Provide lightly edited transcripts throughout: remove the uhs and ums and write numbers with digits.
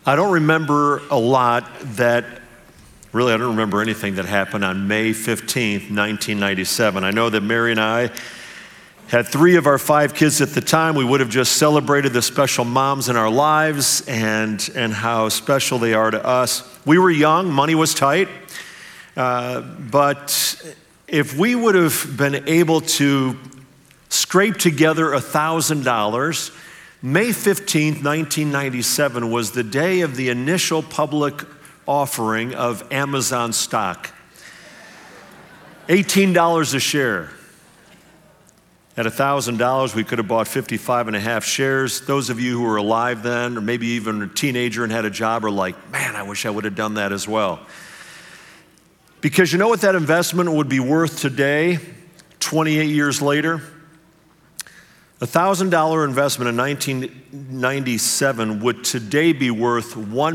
I don't remember a lot really I don't remember anything that happened on May 15th, 1997. I know that Mary and I had 3 of our 5 kids at the time. We would have just celebrated the special moms in our lives and how special they are to us. We were young, money was tight, but if we would have been able to scrape together $1,000, May 15th, 1997 was the day of the initial public offering of Amazon stock. $18 a share. At $1,000, we could have bought 55 and a half shares. Those of you who were alive then, or maybe even a teenager and had a job, are like, man, I wish I would have done that as well. Because you know what that investment would be worth today, 28 years later? $1,000 investment in 1997 would today be worth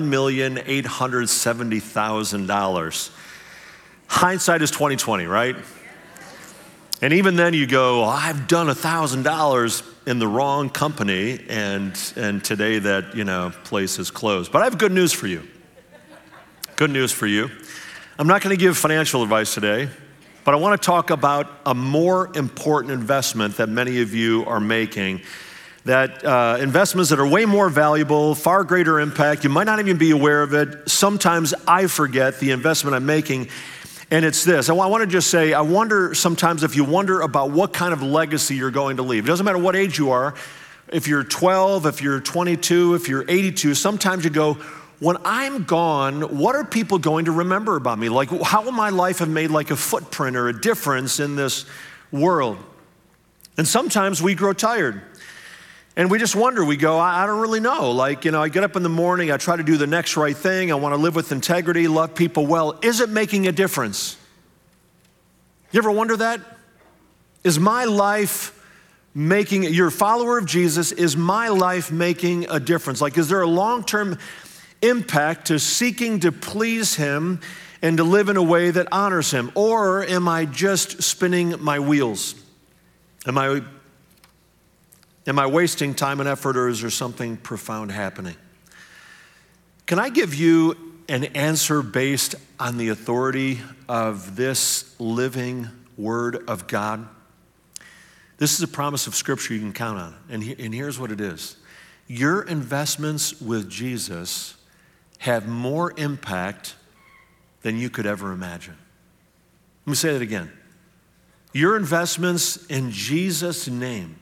$1,870,000. Hindsight is 20/20, right? And even then you go, I've done $1,000 in the wrong company, and today that place is closed. But I have good news for you. Good news for you. I'm not going to give financial advice today, but I want to talk about a more important investment that many of you are making, that investments that are way more valuable, far greater impact. You might not even be aware of it. Sometimes I forget the investment I'm making, and it's this. I want to just say, I wonder sometimes if you wonder about what kind of legacy you're going to leave. It doesn't matter what age you are. If you're 12, if you're 22, if you're 82, sometimes you go, when I'm gone, what are people going to remember about me? Like, how will my life have made like a footprint or a difference in this world? And sometimes we grow tired. And we just wonder, we go, I don't really know. Like, I get up in the morning, I try to do the next right thing. I want to live with integrity, love people well. Is it making a difference? You ever wonder that? Is my life making, you're a follower of Jesus, is my life making a difference? Like, is there a long-term impact to seeking to please him and to live in a way that honors him? Or am I just spinning my wheels? Am I wasting time and effort, or is there something profound happening? Can I give you an answer based on the authority of this living Word of God? This is a promise of Scripture you can count on, and here's what it is. Your investments with Jesus have more impact than you could ever imagine. Let me say that again. Your investments in Jesus' name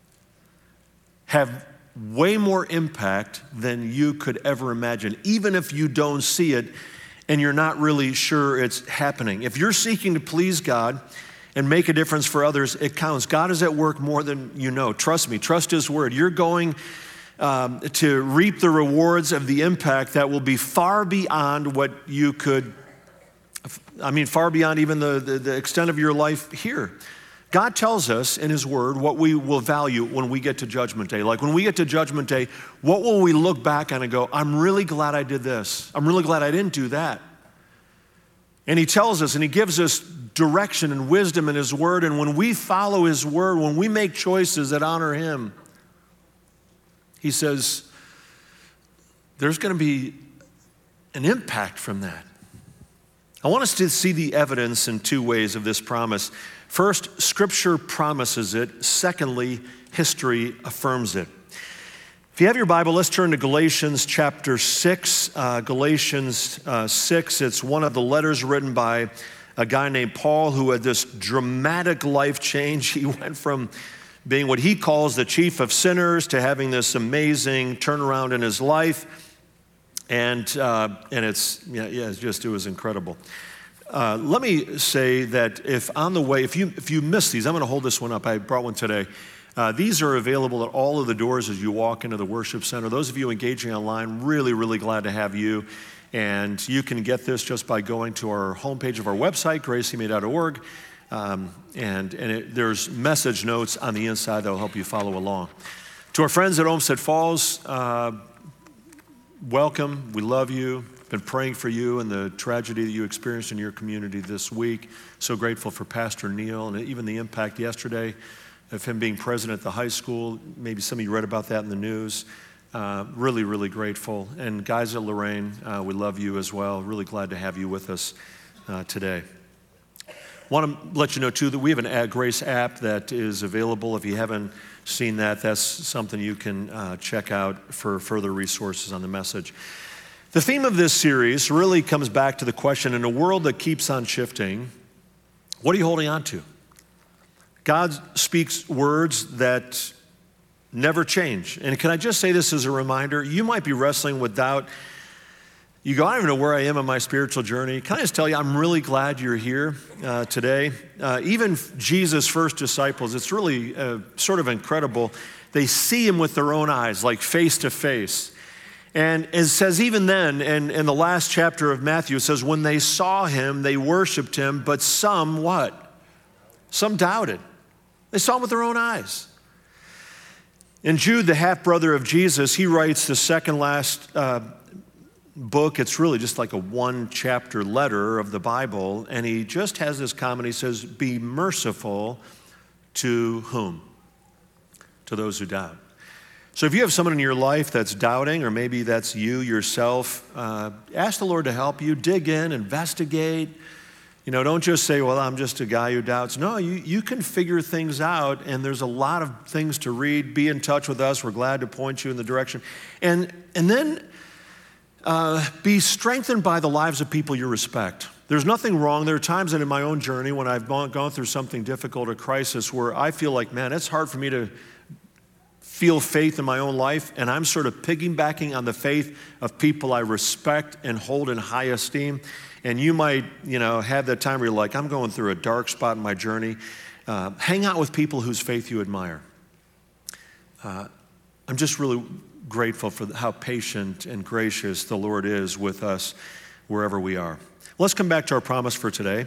have way more impact than you could ever imagine, even if you don't see it and you're not really sure it's happening. If you're seeking to please God and make a difference for others, it counts. God is at work more than you know. Trust me, trust his word. You're going to reap the rewards of the impact that will be far beyond what you could, far beyond even the extent of your life here. God tells us in his word what we will value when we get to Judgment Day. Like when we get to Judgment Day, what will we look back on and go, I'm really glad I did this. I'm really glad I didn't do that. And he tells us and he gives us direction and wisdom in his word. And when we follow his word, when we make choices that honor him, he says, there's going to be an impact from that. I want us to see the evidence in 2 ways of this promise. First, Scripture promises it. Secondly, history affirms it. If you have your Bible, let's turn to Galatians chapter 6. Galatians 6, it's one of the letters written by a guy named Paul who had this dramatic life change. He went from being what he calls the chief of sinners to having this amazing turnaround in his life. And it was incredible. Let me say that if on the way, if you miss these, I'm going to hold this one up. I brought one today. These are available at all of the doors as you walk into the worship center. Those of you engaging online, really, really glad to have you. And you can get this just by going to our homepage of our website, graceme.org. There's message notes on the inside that will help you follow along. To our friends at Olmsted Falls, welcome. We love you. Been praying for you and the tragedy that you experienced in your community this week. So grateful for Pastor Neil and even the impact yesterday of him being president at the high school. Maybe some of you read about that in the news. Really, really grateful. And guys at Lorraine, we love you as well. Really glad to have you with us today. Want to let you know, too, that we have an Grace app that is available. If you haven't seen that, that's something you can check out for further resources on the message. The theme of this series really comes back to the question, in a world that keeps on shifting, what are you holding on to? God speaks words that never change. And can I just say this as a reminder? You might be wrestling with doubt. You go, I don't even know where I am on my spiritual journey. Can I just tell you, I'm really glad you're here today. Even Jesus' first disciples, it's really sort of incredible. They see him with their own eyes, like face to face. And it says even then, in the last chapter of Matthew, it says, when they saw him, they worshiped him, but some what? Some doubted. They saw him with their own eyes. And Jude, the half-brother of Jesus, he writes the second last book. It's really just like a one-chapter letter of the Bible, and he just has this comment. He says, be merciful to whom? To those who doubt. So if you have someone in your life that's doubting, or maybe that's you yourself, ask the Lord to help you. Dig in, investigate. You know, don't just say, well, I'm just a guy who doubts. No, you can figure things out, and there's a lot of things to read. Be in touch with us. We're glad to point you in the direction. And then be strengthened by the lives of people you respect. There's nothing wrong. There are times in my own journey when I've gone through something difficult, a crisis, where I feel like, man, it's hard for me to feel faith in my own life, and I'm sort of piggybacking on the faith of people I respect and hold in high esteem. And you might, have that time where you're like, I'm going through a dark spot in my journey. Hang out with people whose faith you admire. I'm just really grateful for how patient and gracious the Lord is with us wherever we are. Let's come back to our promise for today.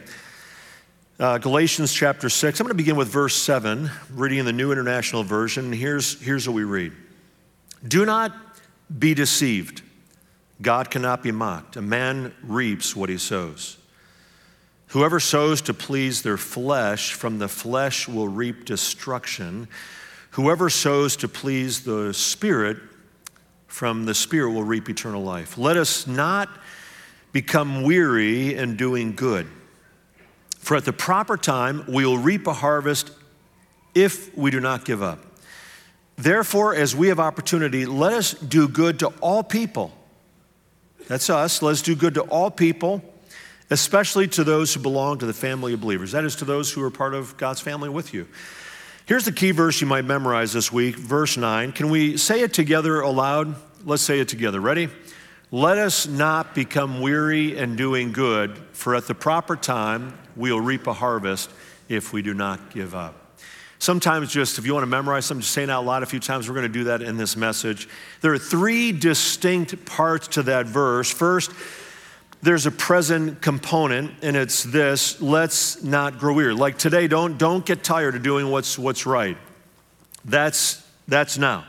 Galatians chapter 6. I'm going to begin with verse 7, reading in the New International Version. Here's what we read. Do not be deceived. God cannot be mocked. A man reaps what he sows. Whoever sows to please their flesh, from the flesh will reap destruction. Whoever sows to please the Spirit, from the Spirit will reap eternal life. Let us not become weary in doing good. For at the proper time, we will reap a harvest if we do not give up. Therefore, as we have opportunity, let us do good to all people. That's us. Let's do good to all people, especially to those who belong to the family of believers. That is, to those who are part of God's family with you. Here's the key verse you might memorize this week, verse 9. Can we say it together aloud? Let's say it together. Ready? Let us not become weary in doing good, for at the proper time we'll reap a harvest if we do not give up. Sometimes just, if you want to memorize something, just say it out loud a few times. We're going to do that in this message. There are three distinct parts to that verse. First, there's a present component, and it's this: let's not grow weary. Like today, don't get tired of doing what's right. That's now.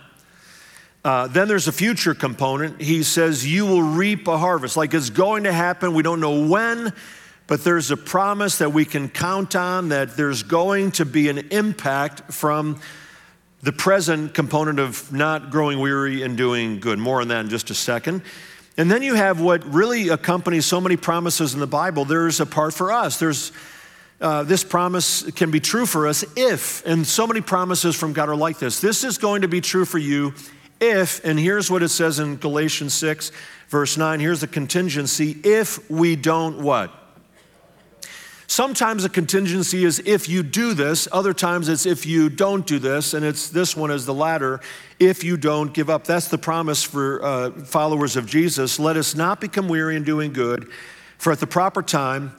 Then there's a future component. He says you will reap a harvest. Like it's going to happen. We don't know when, but there's a promise that we can count on, that there's going to be an impact from the present component of not growing weary and doing good. More on that in just a second. And then you have what really accompanies so many promises in the Bible. There's a part for us. There's this promise can be true for us if, and so many promises from God are like this. This is going to be true for you if, and here's what it says in Galatians 6, verse 9. Here's the contingency: if we don't what? Sometimes the contingency is if you do this. Other times it's if you don't do this. And it's this one is the latter, if you don't give up. That's the promise for followers of Jesus. Let us not become weary in doing good, for at the proper time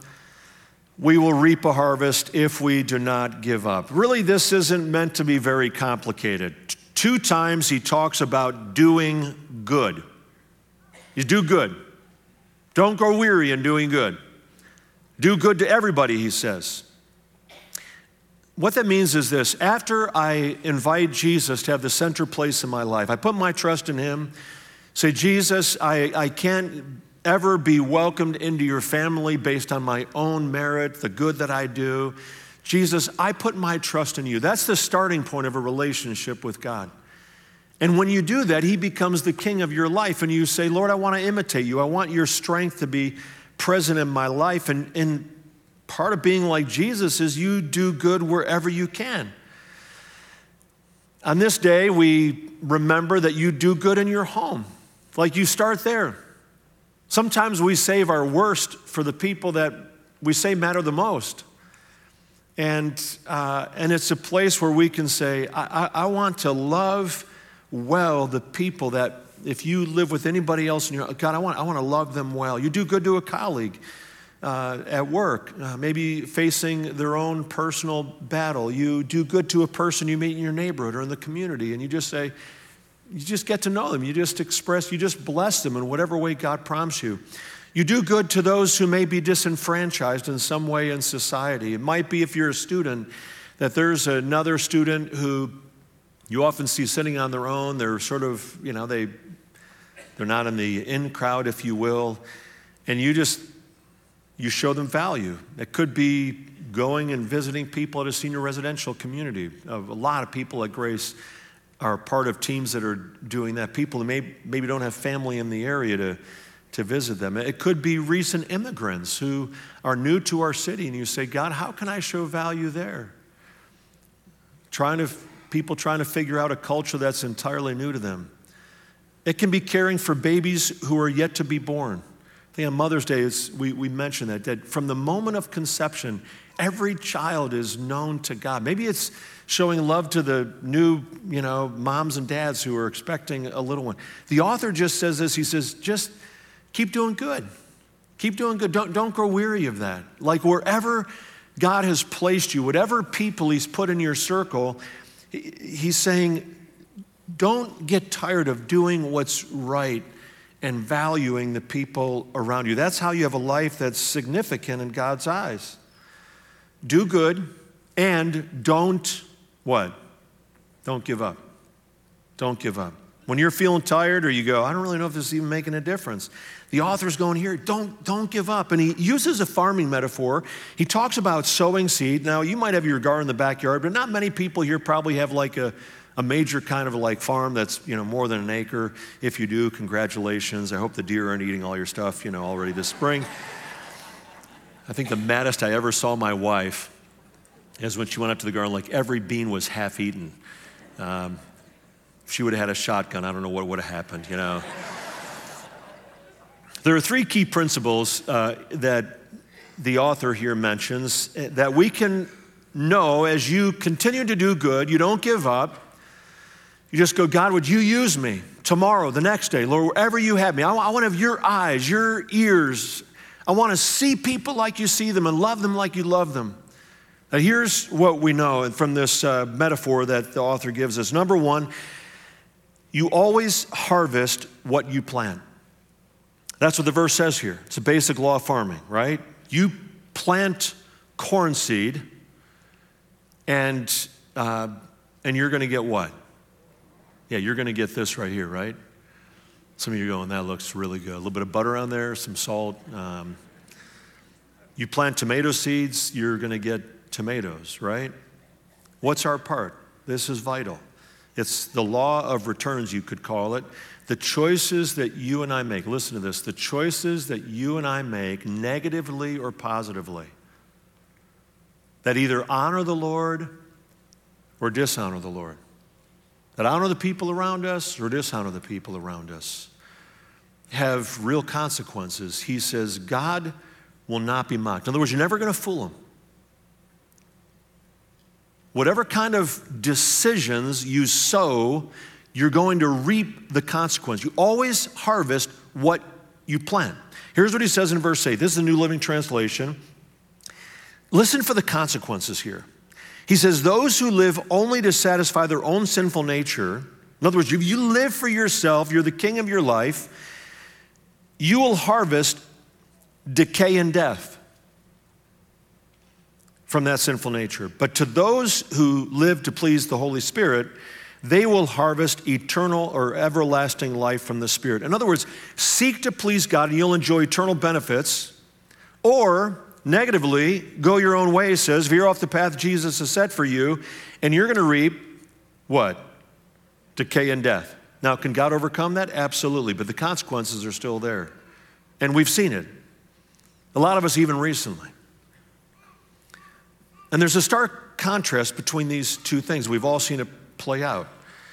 we will reap a harvest if we do not give up. Really, this isn't meant to be very complicated. 2 times he talks about doing good. You do good. Don't grow weary in doing good. Do good to everybody, he says. What that means is this: after I invite Jesus to have the center place in my life, I put my trust in him, say, Jesus, I can't ever be welcomed into your family based on my own merit, the good that I do. Jesus, I put my trust in you. That's the starting point of a relationship with God. And when you do that, he becomes the king of your life. And you say, Lord, I want to imitate you. I want your strength to be present in my life. And part of being like Jesus is you do good wherever you can. On this day, we remember that you do good in your home. Like you start there. Sometimes we save our worst for the people that we say matter the most. And it's a place where we can say, I want to love well the people that if you live with anybody else in your, God, I want to love them well. You do good to a colleague at work, maybe facing their own personal battle. You do good to a person you meet in your neighborhood or in the community, and you just say, you just get to know them. You just express, you just bless them in whatever way God prompts you. You do good to those who may be disenfranchised in some way in society. It might be, if you're a student, that there's another student who you often see sitting on their own. They're sort of, they're not in the in crowd, if you will. And you show them value. It could be going and visiting people at a senior residential community. A lot of people at Grace are part of teams that are doing that. People who maybe don't have family in the area to visit them. It could be recent immigrants who are new to our city, and you say, God, how can I show value there? People trying to figure out a culture that's entirely new to them. It can be caring for babies who are yet to be born. I think on Mother's Day, we mentioned that from the moment of conception, every child is known to God. Maybe it's showing love to the new, moms and dads who are expecting a little one. The author just says this. He says, just keep doing good. Keep doing good. Don't grow weary of that. Like wherever God has placed you, whatever people he's put in your circle, he's saying, don't get tired of doing what's right and valuing the people around you. That's how you have a life that's significant in God's eyes. Do good and don't what? Don't give up. Don't give up. When you're feeling tired or you go, I don't really know if this is even making a difference, the author's going here, don't give up. And he uses a farming metaphor. He talks about sowing seed. Now, you might have your garden in the backyard, but not many people here probably have like a major kind of like farm that's, more than an acre. If you do, congratulations. I hope the deer aren't eating all your stuff, already this spring. I think the maddest I ever saw my wife is when she went up to the garden, like every bean was half eaten. If she would have had a shotgun, I don't know what would have happened, There are three key principles that the author here mentions that we can know as you continue to do good. You don't give up. You just go, God, would you use me tomorrow, the next day, Lord, wherever you have me. I want to have your eyes, your ears. I want to see people like you see them and love them like you love them. Now, here's what we know from this metaphor that the author gives us. Number one, you always harvest what you plant. That's what the verse says here. It's a basic law of farming, right? You plant corn seed, and you're going to get what? Yeah, you're going to get this right here, right? Some of you are going, that looks really good. A little bit of butter on there, some salt. You plant tomato seeds, you're going to get tomatoes, right? What's our part? This is vital. It's the law of returns, you could call it. The choices that you and I make, listen to this, the choices that you and I make negatively or positively, that either honor the Lord or dishonor the Lord, that honor the people around us or dishonor the people around us, have real consequences. He says, God will not be mocked. In other words, you're never going to fool him. Whatever kind of decisions you sow, you're going to reap the consequence. You always harvest what you plant. Here's what he says in verse 8. This is the New Living Translation. Listen for the consequences here. He says, those who live only to satisfy their own sinful nature, in other words, if you live for yourself, you're the king of your life, you will harvest decay and death from that sinful nature. But to those who live to please the Holy Spirit, they will harvest eternal or everlasting life from the Spirit. In other words, seek to please God and you'll enjoy eternal benefits. Or, negatively, go your own way, says, veer off the path Jesus has set for you, and you're going to reap what? decay and death. Now, can God overcome that? Absolutely, but the consequences are still there. And we've seen it. A lot of us even recently. And there's a stark contrast between these two things. We've all seen it play out.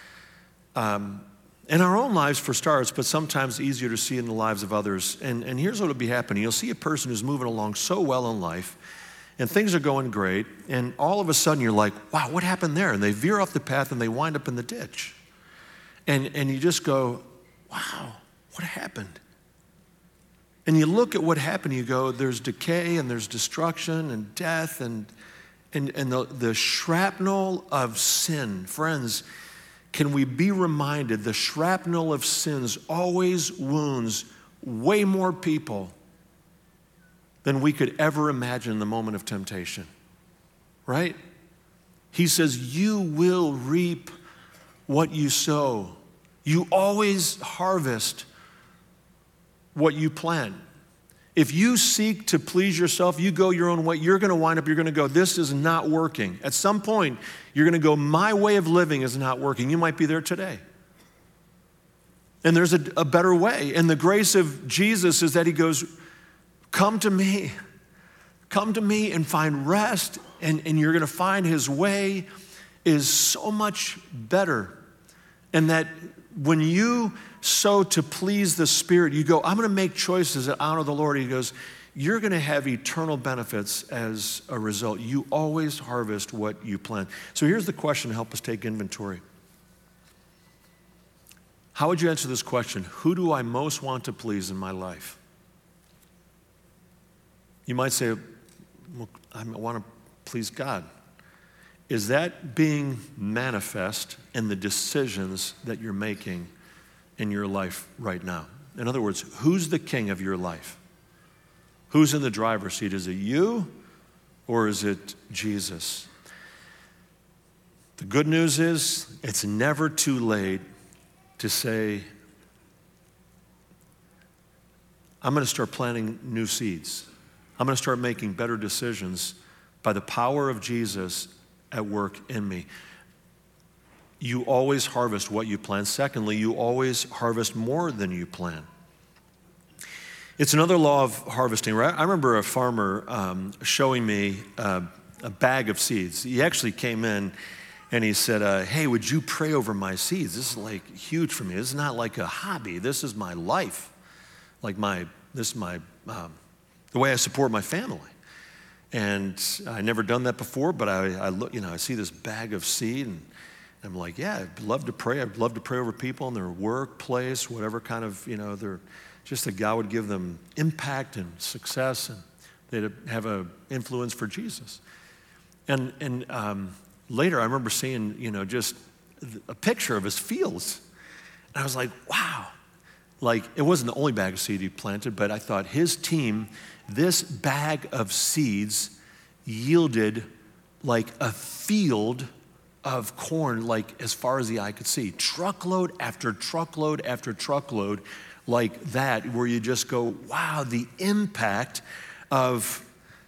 In our own lives for starts, but sometimes easier to see in the lives of others. And here's what will be happening. You'll see a person who's moving along so well in life, and things are going great, and all of a sudden you're like, wow, what happened there? And they veer off the path and they wind up in the ditch. And you just go, wow, what happened? And you look at what happened, you go, there's decay and there's destruction and death and the shrapnel of sin. Friends, can we be reminded the shrapnel of sins always wounds way more people than we could ever imagine in the moment of temptation, right? He says, you will reap what you sow. You always harvest what you plant. If you seek to please yourself, you go your own way, you're going to go, this is not working. At some point, you're going to go, my way of living is not working. You might be there today. And there's a better way. And the grace of Jesus is that he goes, come to me and find rest. And you're going to find his way is so much better. And that when you sow to please the Spirit, you go, I'm going to make choices that honor the Lord. He goes, you're going to have eternal benefits as a result. You always harvest what you plant. So here's the question to help us take inventory. How would you answer this question? Who do I most want to please in my life? You might say, well, I want to please God. Is that being manifest in the decisions that you're making in your life right now? In other words, who's the king of your life? Who's in the driver's seat? Is it you or is it Jesus? The good news is it's never too late to say, I'm going to start planting new seeds. I'm going to start making better decisions by the power of Jesus at work in me. You always harvest what you plant. Secondly, you always harvest more than you plant. It's another law of harvesting, right? I remember a farmer showing me a bag of seeds. He actually came in and he said, hey, would you pray over my seeds? This is like huge for me. This is not like a hobby. This is my life. The way I support my family. And I'd never done that before, but I look, I see this bag of seed and I'm like, yeah, I'd love to pray. I'd love to pray over people in their workplace, whatever kind of, they're just that God would give them impact and success and they'd have an influence for Jesus. And later I remember seeing, just a picture of his fields. And I was like, wow. Like, it wasn't the only bag of seed he planted, but I thought his team, this bag of seeds yielded like a field of corn, like as far as the eye could see. Truckload after truckload after truckload like that, where you just go, wow, the impact of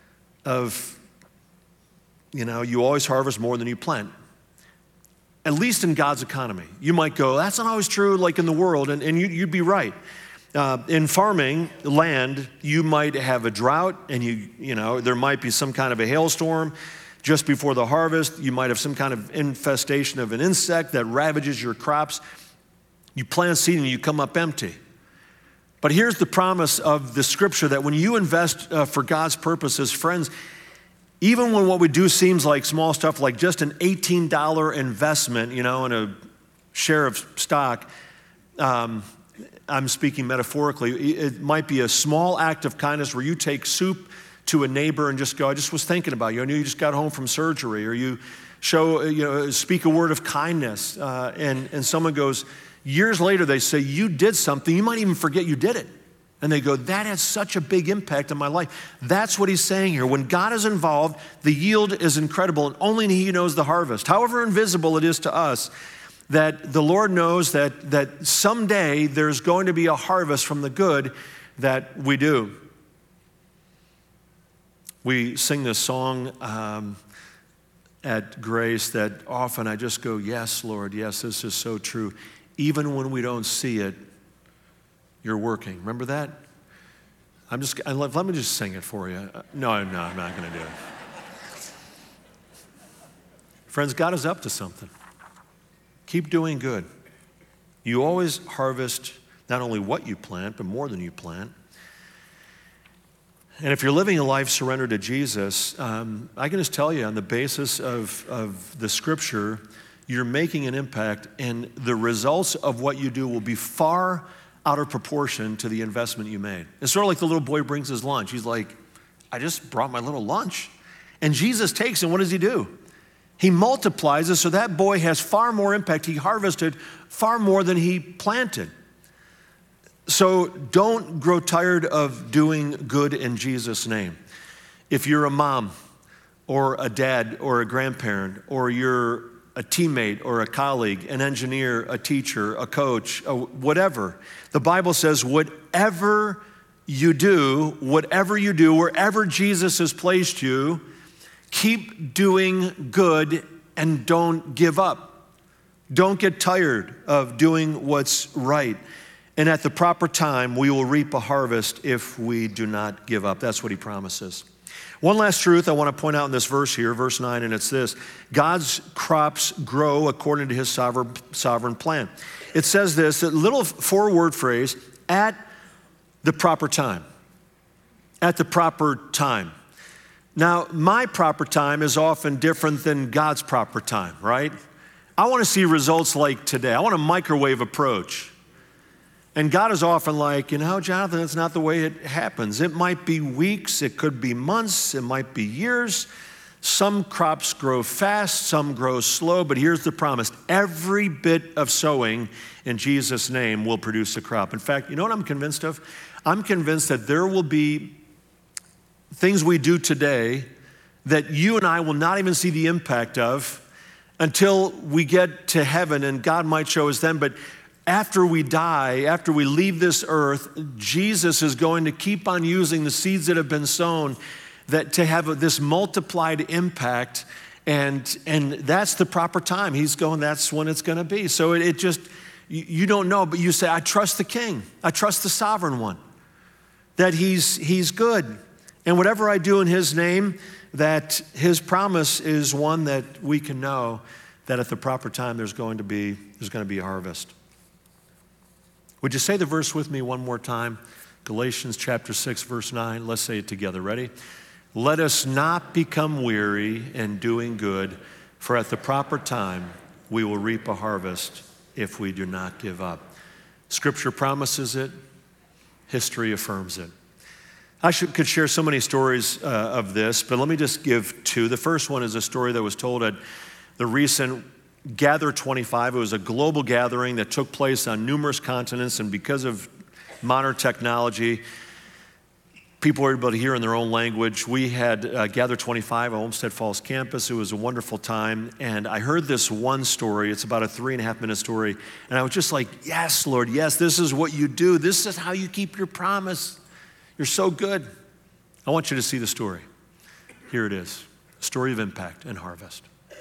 you always harvest more than you plant. At least in God's economy. You might go, that's not always true like in the world, and you'd be right. In farming land, you might have a drought and there might be some kind of a hailstorm just before the harvest. You might have some kind of infestation of an insect that ravages your crops. You plant seed and you come up empty. But here's the promise of the scripture that when you invest for God's purposes, friends, even when what we do seems like small stuff, like just an $18 investment, in a share of stock, I'm speaking metaphorically, it might be a small act of kindness where you take soup to a neighbor and just go, I just was thinking about you. I knew you just got home from surgery, or you speak a word of kindness, and someone goes, years later they say, you did something, you might even forget you did it. And they go, that has such a big impact on my life. That's what he's saying here. When God is involved, the yield is incredible, and only he knows the harvest. However invisible it is to us, that the Lord knows that someday there's going to be a harvest from the good that we do. We sing this song, at Grace that often I just go, yes, Lord, yes, this is so true. Even when we don't see it, you're working. Remember that? Let me just sing it for you. No, I'm not going to do it. Friends, God is up to something. Keep doing good. You always harvest not only what you plant, but more than you plant. And if you're living a life surrendered to Jesus, I can just tell you on the basis of the Scripture, you're making an impact, and the results of what you do will be far out of proportion to the investment you made. It's sort of like the little boy brings his lunch. He's like, I just brought my little lunch. And Jesus takes it, and what does he do? He multiplies it so that boy has far more impact. He harvested far more than he planted. So don't grow tired of doing good in Jesus' name. If you're a mom or a dad or a grandparent, or you're a teammate or a colleague, an engineer, a teacher, a coach, whatever, the Bible says whatever you do, wherever Jesus has placed you, keep doing good and don't give up. Don't get tired of doing what's right. And at the proper time, we will reap a harvest if we do not give up. That's what he promises. One last truth I want to point out in this verse here, verse 9, and it's this: God's crops grow according to his sovereign plan. It says this, a little four-word phrase, at the proper time. At the proper time. Now, my proper time is often different than God's proper time, right? I want to see results like today. I want a microwave approach. And God is often like, Jonathan, it's not the way it happens. It might be weeks, it could be months, it might be years. Some crops grow fast, some grow slow, but here's the promise. Every bit of sowing in Jesus' name will produce a crop. In fact, you know what I'm convinced of? I'm convinced that there will be things we do today that you and I will not even see the impact of until we get to heaven, and God might show us then. But after we die, after we leave this earth, Jesus is going to keep on using the seeds that have been sown that to have this multiplied impact, and that's the proper time. He's going, that's when it's going to be. So it just, you don't know, but you say, I trust the King. I trust the Sovereign One, that he's good. And whatever I do in his name, that his promise is one that we can know that at the proper time there's going to be a harvest. Would you say the verse with me one more time? Galatians chapter 6, verse 9. Let's say it together. Ready? Let us not become weary in doing good, for at the proper time we will reap a harvest if we do not give up. Scripture promises it. History affirms it. I could share so many stories of this, but let me just give two. The first one is a story that was told at the recent Gather 25. It was a global gathering that took place on numerous continents, and because of modern technology, people were able to hear in their own language. We had Gather 25 at Olmsted Falls campus. It was a wonderful time, and I heard this one story. It's about a 3.5-minute story, and I was just like, yes, Lord, yes, this is what you do. This is how you keep your promise. You're so good. I want you to see the story. Here it is, a story of impact and harvest.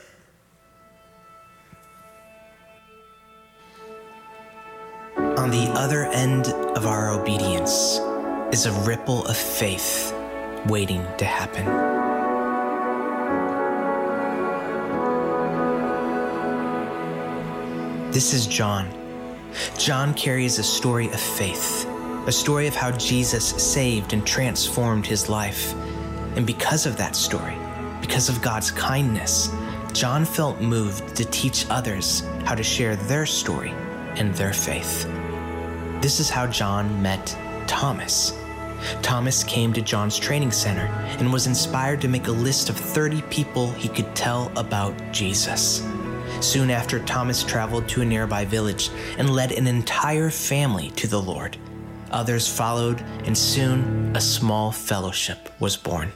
On the other end of our obedience is a ripple of faith waiting to happen. This is John. John carries a story of faith. A story of how Jesus saved and transformed his life. And because of that story, because of God's kindness, John felt moved to teach others how to share their story and their faith. This is how John met Thomas. Thomas came to John's training center and was inspired to make a list of 30 people he could tell about Jesus. Soon after, Thomas traveled to a nearby village and led an entire family to the Lord. Others followed, and soon a small fellowship was born.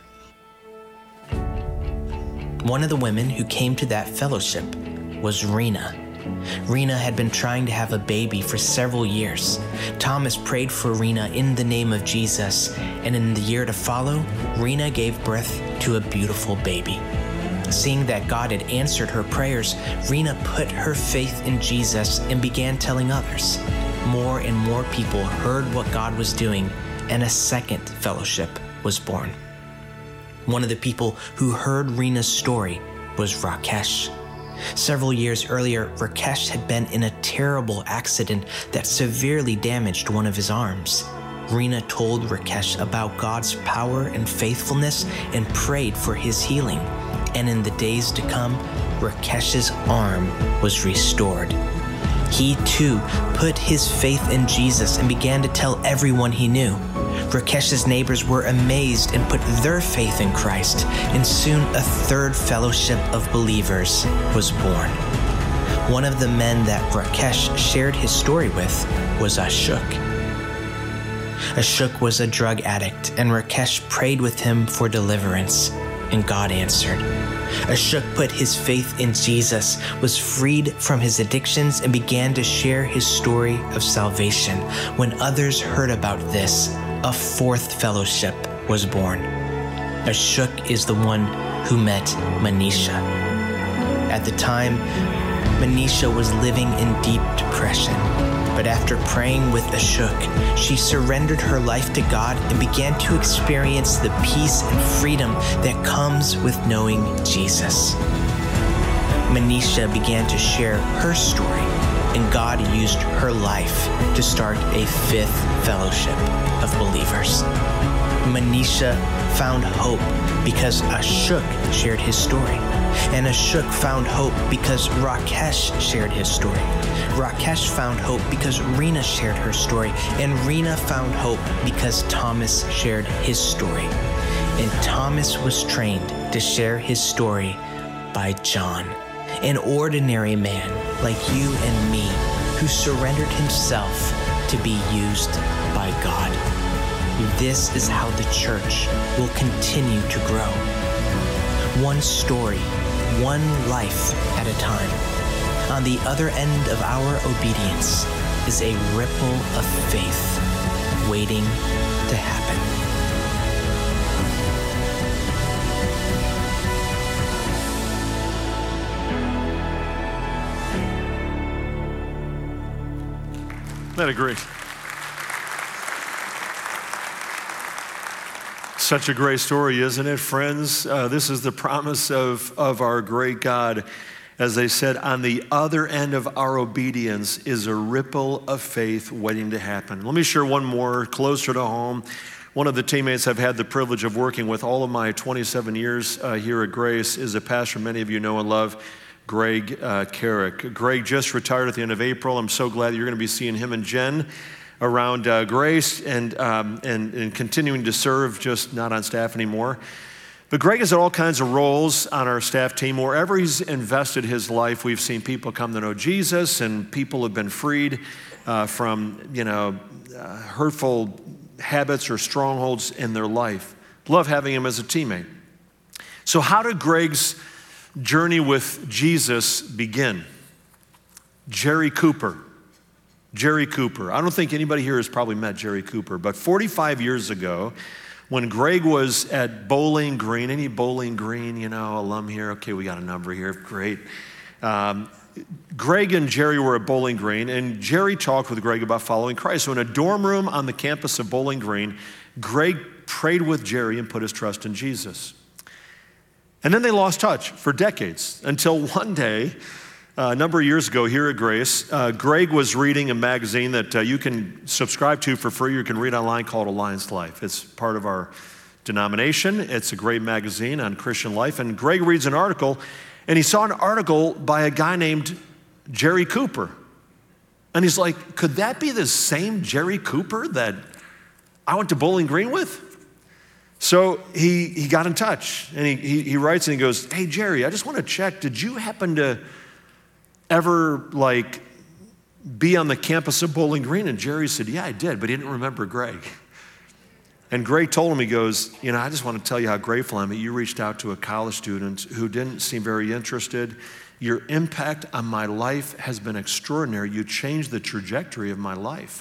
One of the women who came to that fellowship was Rena. Rena had been trying to have a baby for several years. Thomas prayed for Rena in the name of Jesus, and in the year to follow, Rena gave birth to a beautiful baby. Seeing that God had answered her prayers, Rena put her faith in Jesus and began telling others. More and more people heard what God was doing, and a second fellowship was born. One of the people who heard Rena's story was Rakesh. Several years earlier, Rakesh had been in a terrible accident that severely damaged one of his arms. Rena told Rakesh about God's power and faithfulness and prayed for his healing. And in the days to come, Rakesh's arm was restored. He too put his faith in Jesus and began to tell everyone he knew. Rakesh's neighbors were amazed and put their faith in Christ, and soon a third fellowship of believers was born. One of the men that Rakesh shared his story with was Ashok. Ashok was a drug addict, and Rakesh prayed with him for deliverance, and God answered. Ashok put his faith in Jesus, was freed from his addictions, and began to share his story of salvation. When others heard about this, a fourth fellowship was born. Ashok is the one who met Manisha. At the time, Manisha was living in deep depression. But after praying with Ashok, she surrendered her life to God and began to experience the peace and freedom that comes with knowing Jesus. Manisha began to share her story, and God used her life to start a fifth fellowship of believers. Manisha found hope because Ashok shared his story, and Ashok found hope because Rakesh shared his story. Rakesh found hope because Rena shared her story, and Rena found hope because Thomas shared his story. And Thomas was trained to share his story by John, an ordinary man like you and me who surrendered himself to be used by God. This is how the church will continue to grow. One story, one life at a time. On the other end of our obedience is a ripple of faith waiting to happen. That agree. Such a great story, isn't it, friends? This is the promise of our great God. As they said, on the other end of our obedience is a ripple of faith waiting to happen. Let me share one more closer to home. One of the teammates I've had the privilege of working with all of my 27 years here at Grace is a pastor many of you know and love, Greg Carrick. Greg just retired at the end of April. I'm so glad that you're going to be seeing him and Jen around Grace and continuing to serve, just not on staff anymore. But Greg has had all kinds of roles on our staff team. Wherever he's invested his life, we've seen people come to know Jesus, and people have been freed from, hurtful habits or strongholds in their life. Love having him as a teammate. So how did Greg's journey with Jesus begin? Jerry Cooper. Jerry Cooper. I don't think anybody here has probably met Jerry Cooper, but 45 years ago, when Greg was at Bowling Green, any Bowling Green, alum here? Okay, we got a number here, great. Greg and Jerry were at Bowling Green, and Jerry talked with Greg about following Christ. So in a dorm room on the campus of Bowling Green, Greg prayed with Jerry and put his trust in Jesus. And then they lost touch for decades, until one day, a number of years ago here at Grace, Greg was reading a magazine that you can subscribe to for free. You can read online called Alliance Life. It's part of our denomination. It's a great magazine on Christian life. And Greg reads an article, and he saw an article by a guy named Jerry Cooper. And he's like, could that be the same Jerry Cooper that I went to Bowling Green with? So he got in touch, and he writes and he goes, hey, Jerry, I just want to check, did you happen to ever be on the campus of Bowling Green? And Jerry said, yeah, I did, but he didn't remember Greg. And Greg told him, he goes, I just want to tell you how grateful I am that you reached out to a college student who didn't seem very interested. Your impact on my life has been extraordinary. You changed the trajectory of my life.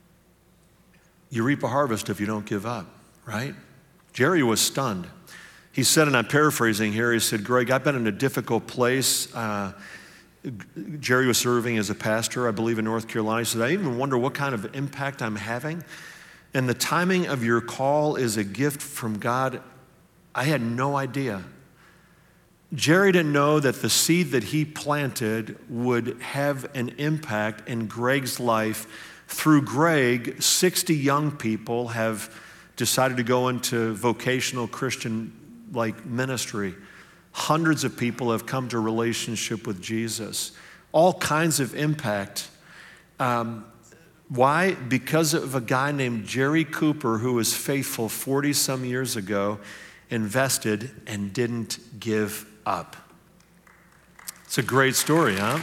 You reap a harvest if you don't give up, right? Jerry was stunned. He said, and I'm paraphrasing here, he said, Greg, I've been in a difficult place. Jerry was serving as a pastor, I believe, in North Carolina. He said, I even wonder what kind of impact I'm having. And the timing of your call is a gift from God. I had no idea. Jerry didn't know that the seed that he planted would have an impact in Greg's life. Through Greg, 60 young people have decided to go into vocational Christian ministry. Hundreds of people have come to a relationship with Jesus. All kinds of impact. Why? Because of a guy named Jerry Cooper who was faithful 40-some years ago, invested and didn't give up. It's a great story, huh?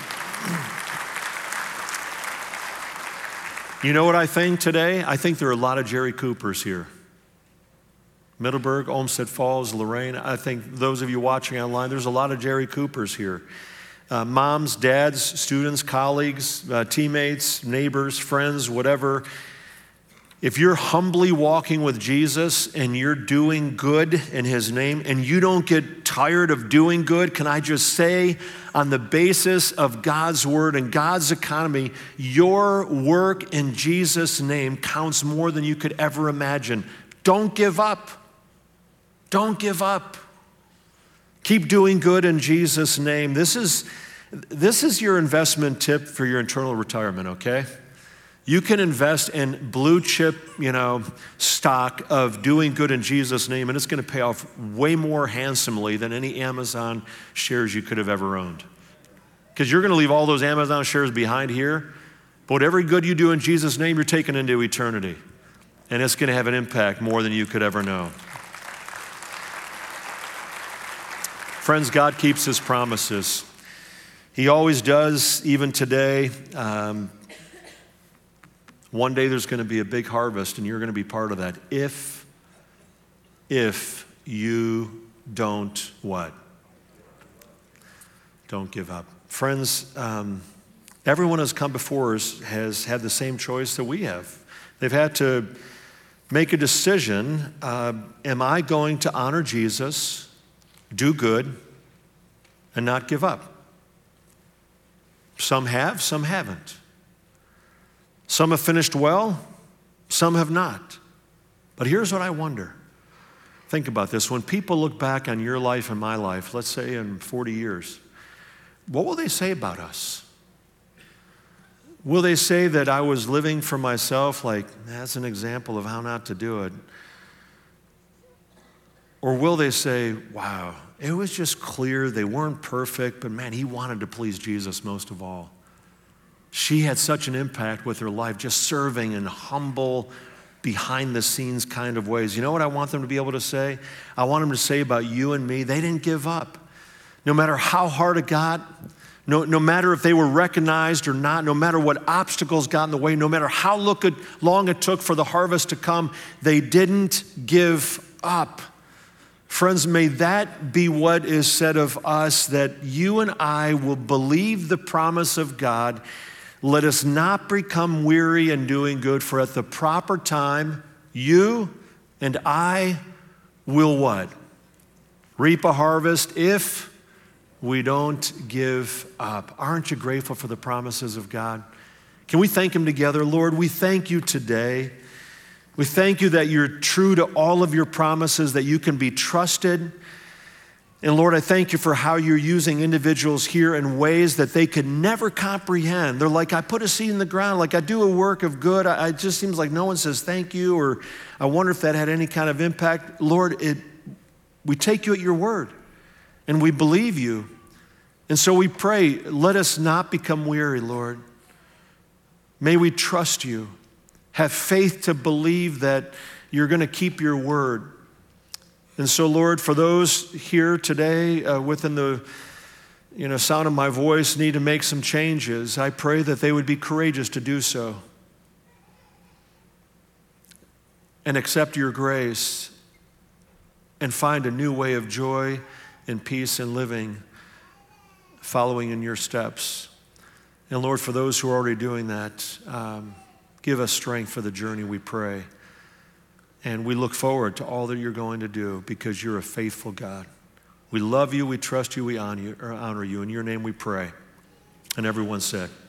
You know what I think today? I think there are a lot of Jerry Coopers here. Middleburg, Olmsted Falls, Lorraine. I think those of you watching online, there's a lot of Jerry Coopers here. Moms, dads, students, colleagues, teammates, neighbors, friends, whatever. If you're humbly walking with Jesus and you're doing good in his name and you don't get tired of doing good, can I just say, on the basis of God's word and God's economy, your work in Jesus' name counts more than you could ever imagine. Don't give up. Don't give up. Keep doing good in Jesus' name. This is your investment tip for your internal retirement, okay? You can invest in blue chip, stock of doing good in Jesus' name, and it's going to pay off way more handsomely than any Amazon shares you could have ever owned. Because you're going to leave all those Amazon shares behind here, but whatever good you do in Jesus' name, you're taking into eternity. And it's going to have an impact more than you could ever know. Friends, God keeps his promises. He always does, even today. One day there's going to be a big harvest, and you're going to be part of that. If you don't what? Don't give up. Friends, everyone who's come before us has had the same choice that we have. They've had to make a decision. Am I going to honor Jesus, do good, and not give up? Some have, some haven't. Some have finished well, some have not. But here's what I wonder. Think about this. When people look back on your life and my life, let's say in 40 years, what will they say about us? Will they say that I was living for myself, like, that's an example of how not to do it? Or will they say, wow, it was just clear they weren't perfect, but man, he wanted to please Jesus most of all. She had such an impact with her life, just serving in humble, behind-the-scenes kind of ways. You know what I want them to be able to say? I want them to say about you and me, they didn't give up. No matter how hard it got, no matter if they were recognized or not, no matter what obstacles got in the way, no matter how long it took for the harvest to come, they didn't give up. Friends, may that be what is said of us, that you and I will believe the promise of God. Let us not become weary in doing good, for at the proper time, you and I will what? Reap a harvest if we don't give up. Aren't you grateful for the promises of God? Can we thank him together? Lord, we thank you today. We thank you that you're true to all of your promises, that you can be trusted. And Lord, I thank you for how you're using individuals here in ways that they could never comprehend. They're like, I put a seed in the ground, like I do a work of good. It just seems like no one says thank you, or I wonder if that had any kind of impact. Lord, we take you at your word, and we believe you. And so we pray, let us not become weary, Lord. May we trust you. Have faith to believe that you're going to keep your word. And so, Lord, for those here today within the sound of my voice need to make some changes, I pray that they would be courageous to do so and accept your grace and find a new way of joy and peace and living, following in your steps. And Lord, for those who are already doing that, give us strength for the journey, we pray. And we look forward to all that you're going to do because you're a faithful God. We love you, we trust you, we honor you. In your name we pray. And everyone said,